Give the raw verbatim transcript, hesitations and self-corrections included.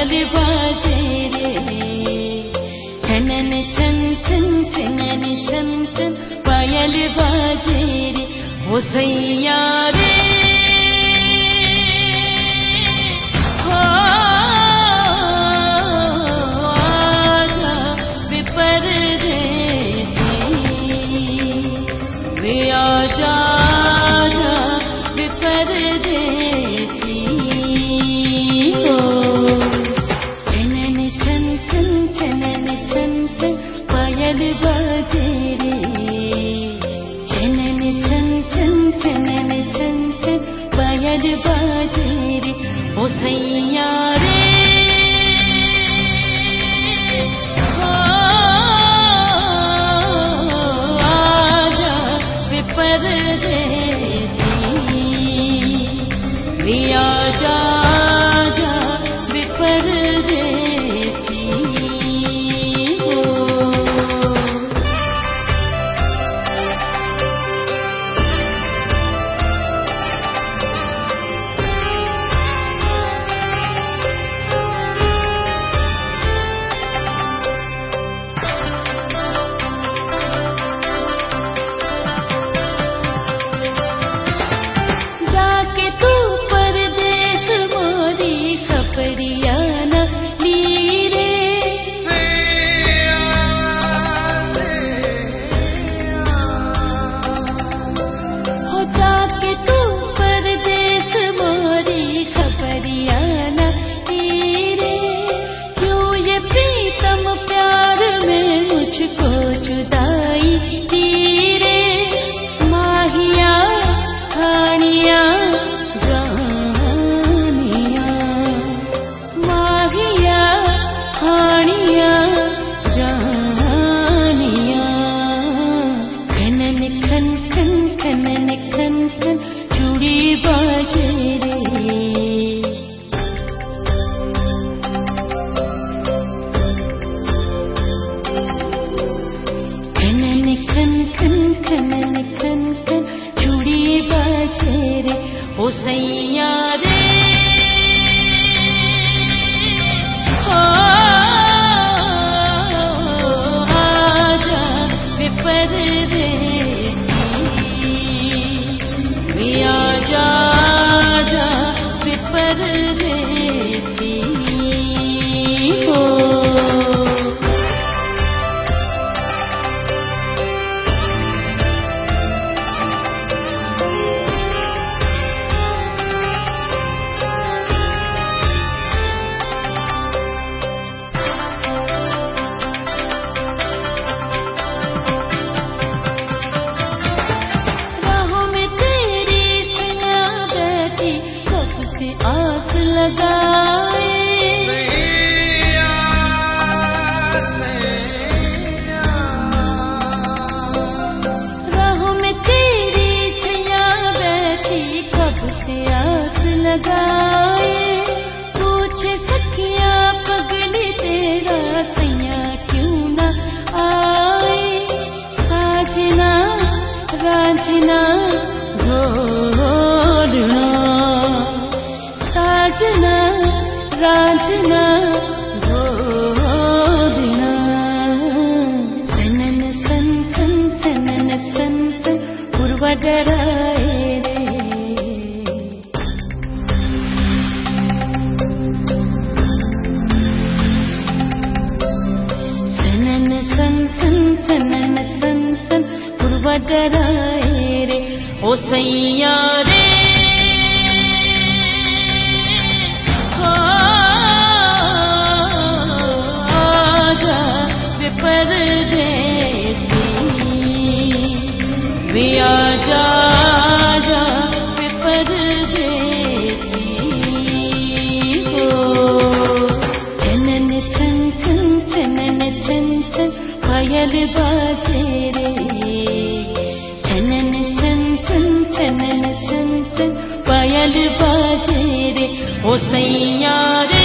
पायल बाजे रे, छनन छन छन छनन छन छन पायल बाजे रे, ओ सैया रे हो आजा बेपरदेसी, वे आजा ओ सैया रे हो आजा बेपरदेसी, वे आजा बेपरदेसी हो। ओ सैया रे हो आजा बेपरदेसी, वे आजा बेपरदेसी हो। आस लगाए राहों में तेरी सैया बैठी, कब से आस लगाए, पूछे सखिया पगली तेरा सैया क्यों न आए, साजना राजना ढोलना, साजना राजना ढोलना, सनन सन सन सनन सन सन पूर्वा डराए रे, सनन सन सन सनन सन सन पूर्वा डराए रे, ओ सैया रे वे आजा बेपरदेसी हो। छनन छन छन छनन छन छन पायल बाजे रे, छनन छन छन छनन छन छन पायल बाजे रे, ओ सैया रे